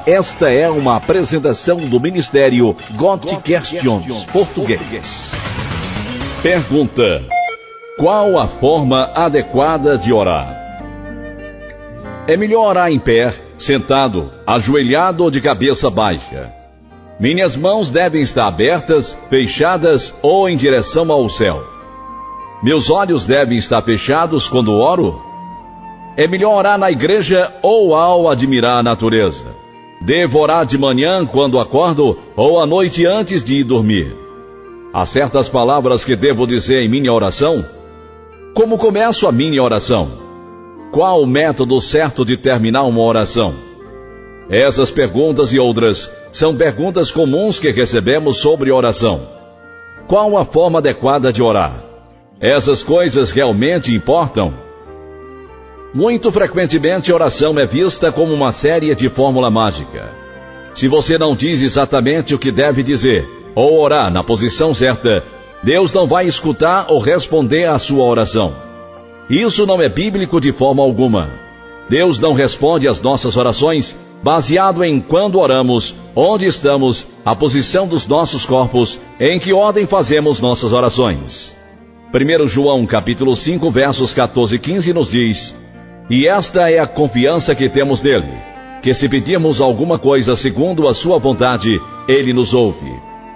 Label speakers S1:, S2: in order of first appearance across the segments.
S1: Esta é uma apresentação do Ministério Got Questions Português. Pergunta: qual a forma adequada de orar? É melhor orar em pé, sentado, ajoelhado ou de cabeça baixa? Minhas mãos devem estar abertas, fechadas ou em direção ao céu? Meus olhos devem estar fechados quando oro? É melhor orar na igreja ou ao admirar a natureza? Devo orar de manhã quando acordo ou à noite antes de ir dormir? Há certas palavras que devo dizer em minha oração? Como começo a minha oração? Qual o método certo de terminar uma oração? Essas perguntas e outras são perguntas comuns que recebemos sobre oração. Qual a forma adequada de orar? Essas coisas realmente importam? Muito frequentemente a oração é vista como uma série de fórmula mágica. Se você não diz exatamente o que deve dizer, ou orar na posição certa, Deus não vai escutar ou responder à sua oração. Isso não é bíblico de forma alguma. Deus não responde às nossas orações baseado em quando oramos, onde estamos, a posição dos nossos corpos, em que ordem fazemos nossas orações. 1 João capítulo 5, versos 14 e 15 nos diz: e esta é a confiança que temos nele, que se pedirmos alguma coisa segundo a sua vontade, ele nos ouve.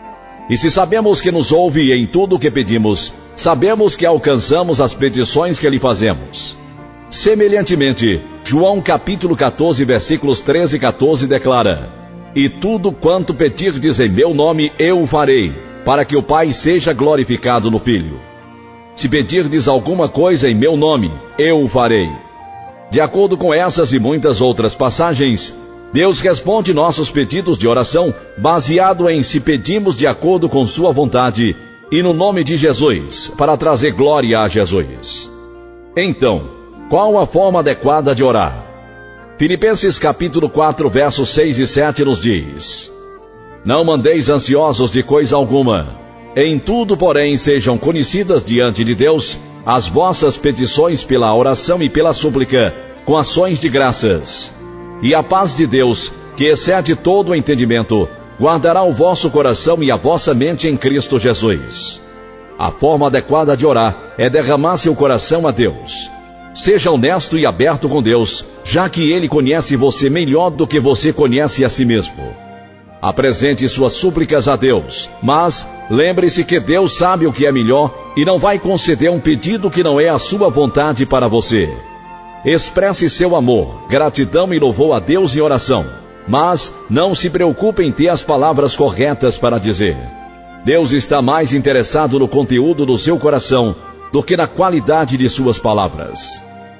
S1: E se sabemos que nos ouve em tudo o que pedimos, sabemos que alcançamos as petições que lhe fazemos. Semelhantemente, João capítulo 14, versículos 13 e 14 declara: e tudo quanto pedirdes em meu nome eu o farei, para que o Pai seja glorificado no Filho. Se pedirdes alguma coisa em meu nome, eu o farei. De acordo com essas e muitas outras passagens, Deus responde nossos pedidos de oração baseado em se pedimos de acordo com sua vontade e no nome de Jesus, para trazer glória a Jesus. Então, qual a forma adequada de orar? Filipenses capítulo 4, versos 6 e 7 nos diz: não mandeis ansiosos de coisa alguma, em tudo, porém, sejam conhecidas diante de Deus as vossas petições pela oração e pela súplica, com ações de graças. E a paz de Deus, que excede todo o entendimento, guardará o vosso coração e a vossa mente em Cristo Jesus. A forma adequada de orar é derramar seu coração a Deus. Seja honesto e aberto com Deus, já que Ele conhece você melhor do que você conhece a si mesmo. Apresente suas súplicas a Deus, mas lembre-se que Deus sabe o que é melhor e não vai conceder um pedido que não é a sua vontade para você. Expresse seu amor, gratidão e louvor a Deus em oração, mas não se preocupe em ter as palavras corretas para dizer. Deus está mais interessado no conteúdo do seu coração do que na qualidade de suas palavras.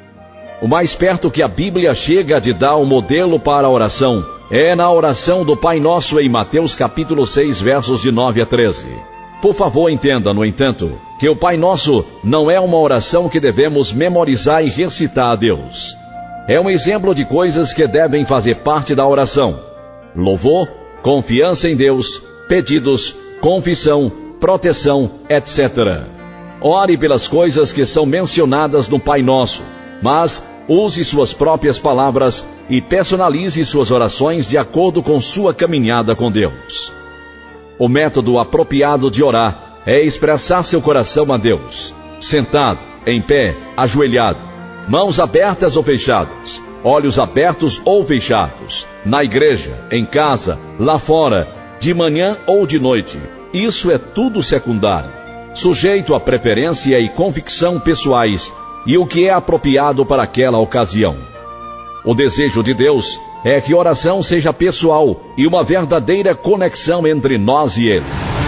S1: O mais perto que a Bíblia chega de dar um modelo para a oração é na oração do Pai Nosso em Mateus capítulo 6, versos de 9 a 13. Por favor, entenda, no entanto, que o Pai Nosso não é uma oração que devemos memorizar e recitar a Deus. É um exemplo de coisas que devem fazer parte da oração: louvor, confiança em Deus, pedidos, confissão, proteção, etc. Ore pelas coisas que são mencionadas no Pai Nosso, mas use suas próprias palavras e personalize suas orações de acordo com sua caminhada com Deus. O método apropriado de orar é expressar seu coração a Deus, sentado, em pé, ajoelhado, mãos abertas ou fechadas, olhos abertos ou fechados, na igreja, em casa, lá fora, de manhã ou de noite. Isso é tudo secundário, sujeito a preferência e convicção pessoais e o que é apropriado para aquela ocasião. O desejo de Deus é que a oração seja pessoal e uma verdadeira conexão entre nós e Ele.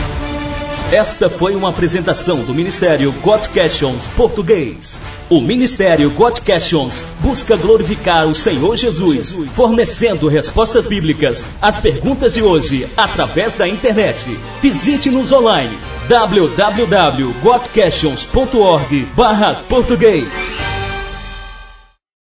S2: Esta foi uma apresentação do Ministério Got Questions Português. O Ministério Got Questions busca glorificar o Senhor Jesus, fornecendo respostas bíblicas às perguntas de hoje através da internet. Visite-nos online www.gotquestions.org/português.